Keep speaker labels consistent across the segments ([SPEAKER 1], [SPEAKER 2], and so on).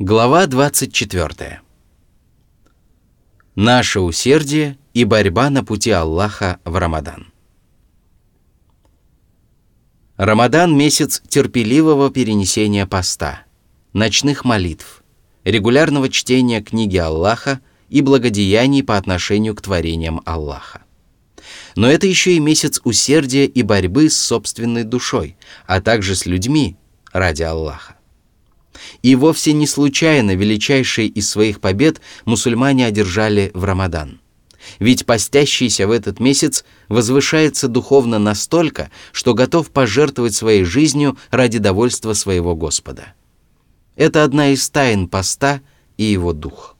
[SPEAKER 1] Глава 24. Наше усердие и борьба на пути Аллаха в Рамадан. Рамадан – месяц терпеливого перенесения поста, ночных молитв, регулярного чтения книги Аллаха и благодеяний по отношению к творениям Аллаха. Но это еще и месяц усердия и борьбы с собственной душой, а также с людьми ради Аллаха. И вовсе не случайно величайшие из своих побед мусульмане одержали в Рамадан. Ведь постящийся в этот месяц возвышается духовно настолько, что готов пожертвовать своей жизнью ради довольства своего Господа. Это одна из тайн поста и его дух.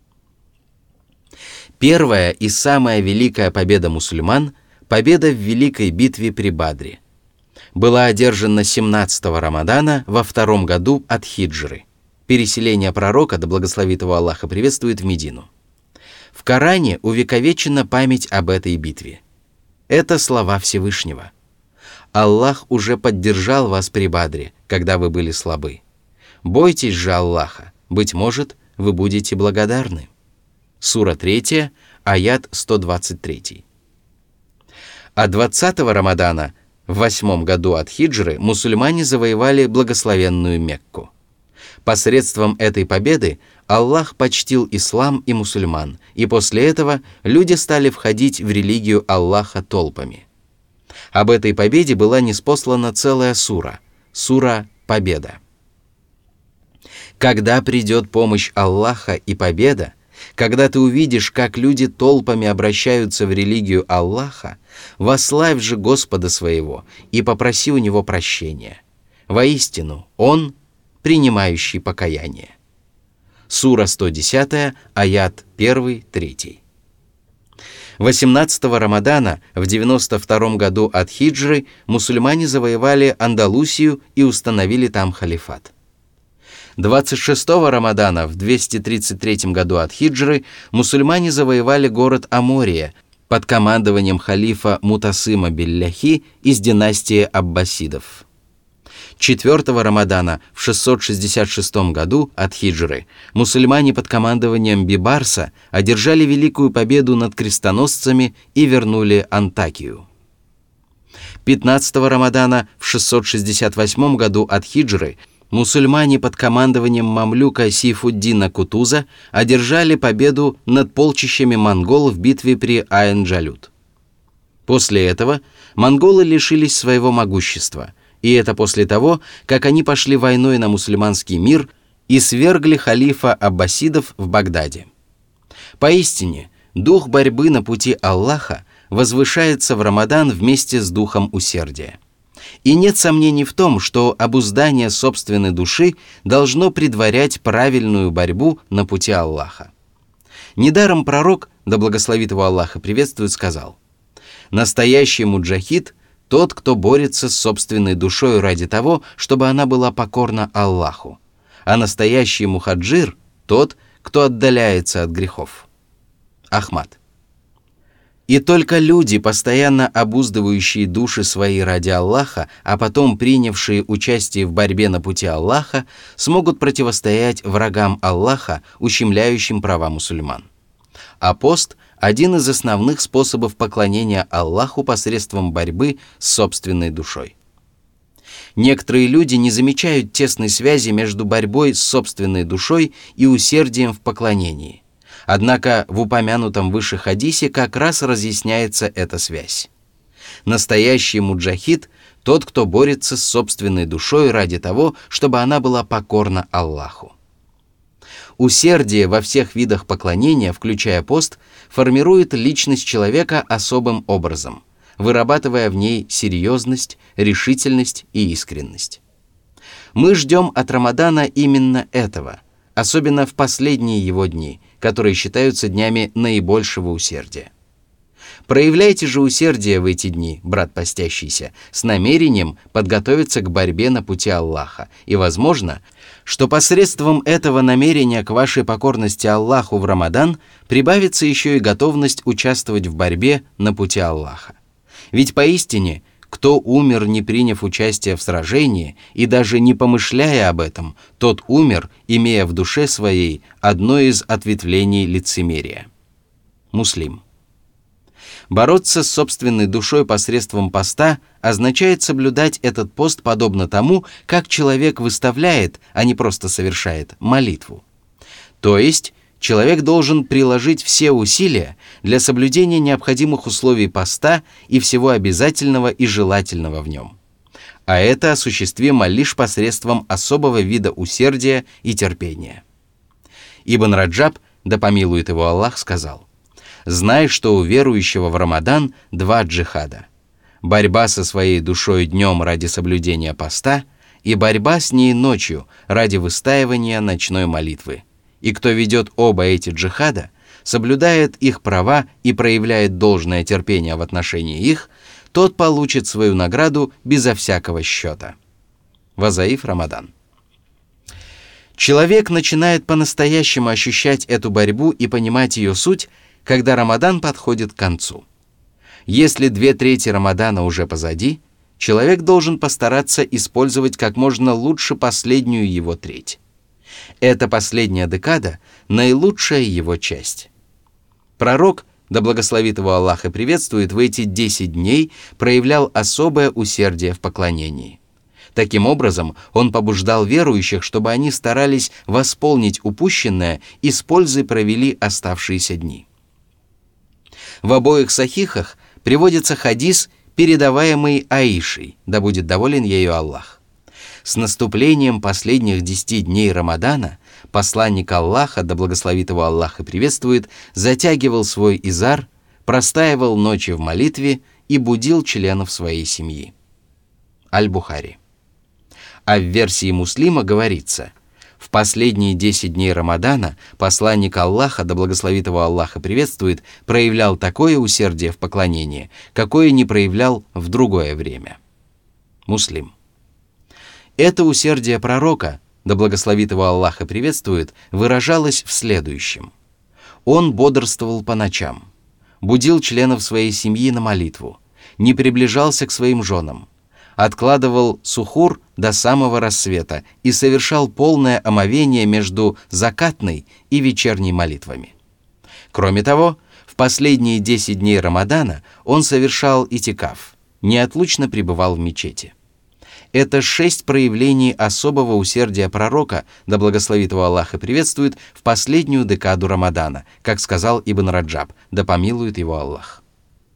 [SPEAKER 1] Первая и самая великая победа мусульман – победа в великой битве при Бадре. Была одержана 17-го Рамадана во 2-м году от хиджры. Переселение пророка, да благословит его Аллах и приветствует, в Медину. В Коране увековечена память об этой битве. Это слова Всевышнего. Аллах уже поддержал вас при Бадре, когда вы были слабы. Бойтесь же Аллаха, быть может, вы будете благодарны. Сура 3, аят 123. А 20-го Рамадана в 8-м году от хиджры мусульмане завоевали благословенную Мекку. Посредством этой победы Аллах почтил ислам и мусульман, и после этого люди стали входить в религию Аллаха толпами. Об этой победе была ниспослана целая сура «Победа». Когда придет помощь Аллаха и победа, когда ты увидишь, как люди толпами обращаются в религию Аллаха, восславь же Господа своего и попроси у Него прощения. Воистину, Он – принимающий покаяние. Сура 110, аят 1-3. 18-го Рамадана в 92-м году от хиджры мусульмане завоевали Андалусию и установили там халифат. 26-го Рамадана в 233 году от хиджры мусульмане завоевали город Амория под командованием халифа Мутасыма Билляхи из династии Аббасидов. 4-го Рамадана в 666 году от хиджры мусульмане под командованием Бибарса одержали великую победу над крестоносцами и вернули Антакию. 15-го Рамадана в 668 году от хиджры мусульмане под командованием мамлюка Сейфуддина Кутуза одержали победу над полчищами монгол в битве при Айн-Джалют. После этого монголы лишились своего могущества, и это после того, как они пошли войной на мусульманский мир и свергли халифа аббасидов в Багдаде. Поистине, дух борьбы на пути Аллаха возвышается в Рамадан вместе с духом усердия. И нет сомнений в том, что обуздание собственной души должно предварять правильную борьбу на пути Аллаха. Недаром пророк, да благословит его Аллах и приветствует, сказал: «Настоящий муджахид – тот, кто борется с собственной душой ради того, чтобы она была покорна Аллаху, а настоящий мухаджир – тот, кто отдаляется от грехов». Ахмад. И только люди, постоянно обуздывающие души свои ради Аллаха, а потом принявшие участие в борьбе на пути Аллаха, смогут противостоять врагам Аллаха, ущемляющим права мусульман. А пост – один из основных способов поклонения Аллаху посредством борьбы с собственной душой. Некоторые люди не замечают тесной связи между борьбой с собственной душой и усердием в поклонении. Однако в упомянутом выше хадисе как раз разъясняется эта связь. Настоящий муджахид – тот, кто борется с собственной душой ради того, чтобы она была покорна Аллаху. Усердие во всех видах поклонения, включая пост, формирует личность человека особым образом, вырабатывая в ней серьезность, решительность и искренность. Мы ждем от Рамадана именно этого, особенно в последние его дни, которые считаются днями наибольшего усердия. Проявляйте же усердие в эти дни, брат постящийся, с намерением подготовиться к борьбе на пути Аллаха, и возможно, что посредством этого намерения к вашей покорности Аллаху в Рамадан прибавится еще и готовность участвовать в борьбе на пути Аллаха. Ведь поистине Кто умер, не приняв участия в сражении, и даже не помышляя об этом, тот умер, имея в душе своей одно из ответвлений лицемерия. Муслим. Бороться с собственной душой посредством поста означает соблюдать этот пост подобно тому, как человек выставляет, а не просто совершает, молитву. То есть, человек должен приложить все усилия для соблюдения необходимых условий поста и всего обязательного и желательного в нем. А это осуществимо лишь посредством особого вида усердия и терпения. Ибн Раджаб, да помилует его Аллах, сказал: «Знай, что у верующего в Рамадан два джихада: борьба со своей душой днем ради соблюдения поста и борьба с ней ночью ради выстаивания ночной молитвы. И кто ведет оба эти джихада, соблюдает их права и проявляет должное терпение в отношении их, тот получит свою награду безо всякого счета». Вазаиф Рамадан. Человек начинает по-настоящему ощущать эту борьбу и понимать ее суть, когда Рамадан подходит к концу. Если 2/3 Рамадана уже позади, человек должен постараться использовать как можно лучше последнюю его треть. Эта последняя декада – наилучшая его часть. Пророк, да благословит его Аллах и приветствует, в эти 10 дней проявлял особое усердие в поклонении. Таким образом, он побуждал верующих, чтобы они старались восполнить упущенное и с пользой провели оставшиеся дни. В обоих сахихах приводится хадис, передаваемый Аишей, да будет доволен ею Аллах. С наступлением последних 10 дней Рамадана посланник Аллаха, да благословит его Аллах и приветствует, затягивал свой изар, простаивал ночи в молитве и будил членов своей семьи. Аль-Бухари. А в версии Муслима говорится: в последние 10 дней Рамадана посланник Аллаха, да благословит его Аллах и приветствует, проявлял такое усердие в поклонении, какое не проявлял в другое время. Муслим. Это усердие пророка, да благословит его Аллах и приветствует, выражалось в следующем. Он бодрствовал по ночам, будил членов своей семьи на молитву, не приближался к своим женам, откладывал сухур до самого рассвета и совершал полное омовение между закатной и вечерней молитвами. Кроме того, в последние 10 дней Рамадана он совершал itикаф, неотлучно пребывал в мечети. Это 6 проявлений особого усердия пророка, да благословит его Аллах и приветствует, в последнюю декаду Рамадана, как сказал Ибн Раджаб, да помилует его Аллах.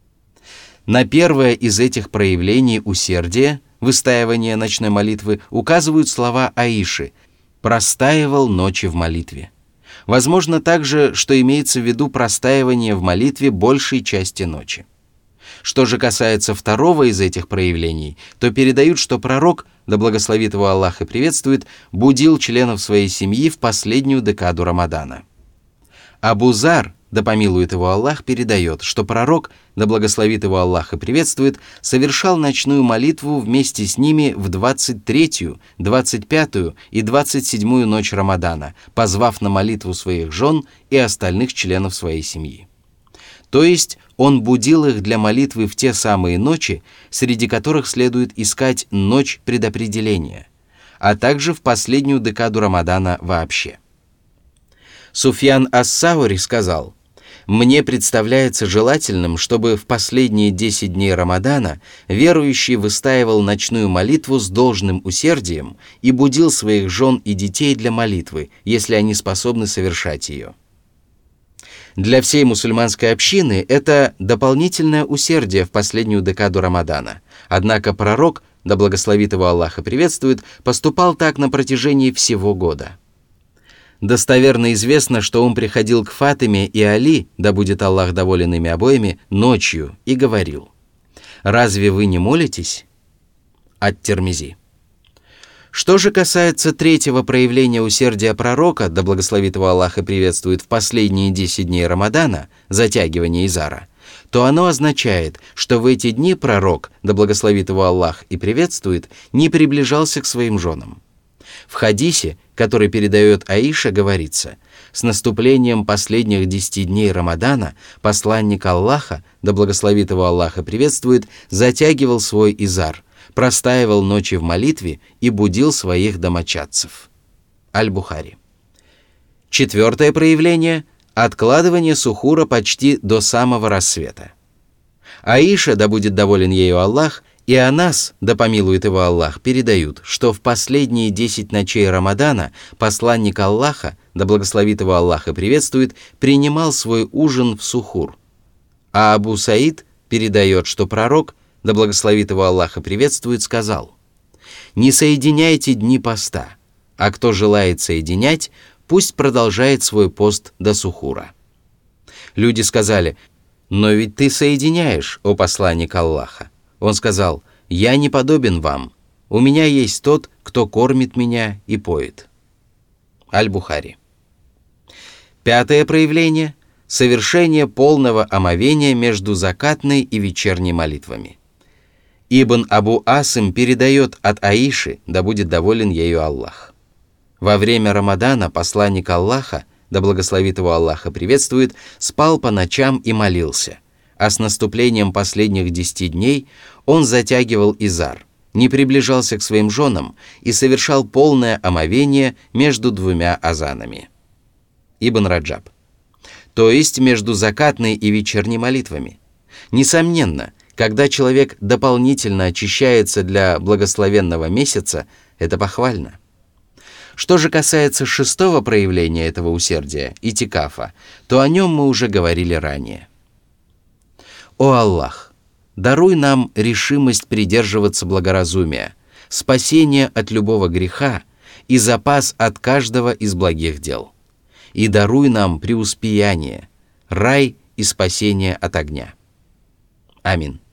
[SPEAKER 1] На первое из этих проявлений усердия, выстаивание ночной молитвы, указывают слова Аиши: «простаивал ночи в молитве». Возможно также, что имеется в виду простаивание в молитве большей части ночи. Что же касается второго из этих проявлений, то передают, что пророк, да благословит его Аллах и приветствует, будил членов своей семьи в последнюю декаду Рамадана. Абу Зар, да помилует его Аллах, передает, что пророк, да благословит его Аллах и приветствует, совершал ночную молитву вместе с ними в 23-ю, 25-ю и 27-ю ночь Рамадана, позвав на молитву своих жен и остальных членов своей семьи. То есть он будил их для молитвы в те самые ночи, среди которых следует искать ночь предопределения, а также в последнюю декаду Рамадана вообще. Суфьян ас-Саури сказал: «Мне представляется желательным, чтобы в последние 10 дней Рамадана верующий выстаивал ночную молитву с должным усердием и будил своих жен и детей для молитвы, если они способны совершать ее». Для всей мусульманской общины это дополнительное усердие в последнюю декаду Рамадана. Однако пророк, да благословит его Аллах и приветствует, поступал так на протяжении всего года. Достоверно известно, что он приходил к Фатиме и Али, да будет Аллах доволен ими обоими, ночью и говорил: «Разве вы не молитесь?» Ат-Тирмизи. Что же касается третьего проявления усердия пророка, да благословит его Аллах и приветствует, в последние 10 дней Рамадана, затягивание изара, то оно означает, что в эти дни пророк, да благословит его Аллах и приветствует, не приближался к своим женам. В хадисе, который передает Аиша, говорится: С наступлением последних 10 дней Рамадана посланник Аллаха, да благословит его Аллах и приветствует, затягивал свой изар, простаивал ночи в молитве и будил своих домочадцев. Аль-Бухари. 4 проявление – откладывание сухура почти до самого рассвета. Аиша, да будет доволен ею Аллах, и Анас, да помилует его Аллах, передают, что в последние 10 ночей Рамадана посланник Аллаха, да благословит его Аллах и приветствует, принимал свой ужин в сухур. А Абу Саид передает, что пророк, да благословит его Аллах и приветствует, сказал: «Не соединяйте дни поста, а кто желает соединять, пусть продолжает свой пост до сухура». Люди сказали: «Но ведь ты соединяешь, о посланник Аллаха». Он сказал: «Я не подобен вам. У меня есть тот, кто кормит меня и поет». Аль-Бухари. 5 проявление – совершение полного омовения между закатной и вечерней молитвами. Ибн Абу Асим передает от Аиши, да будет доволен ею Аллах. Во время Рамадана посланник Аллаха, да благословит его Аллах и приветствует, спал по ночам и молился, а с наступлением последних 10 дней он затягивал изар, не приближался к своим женам и совершал полное омовение между 2 азанами. Ибн Раджаб. То есть между закатной и вечерней молитвами. Несомненно, когда человек дополнительно очищается для благословенного месяца, это похвально. Что же касается 6 проявления этого усердия, itikafa, то о нем мы уже говорили ранее. «О Аллах, даруй нам решимость придерживаться благоразумия, спасение от любого греха и запас от каждого из благих дел. И даруй нам преуспеяние, рай и спасение от огня. Амин».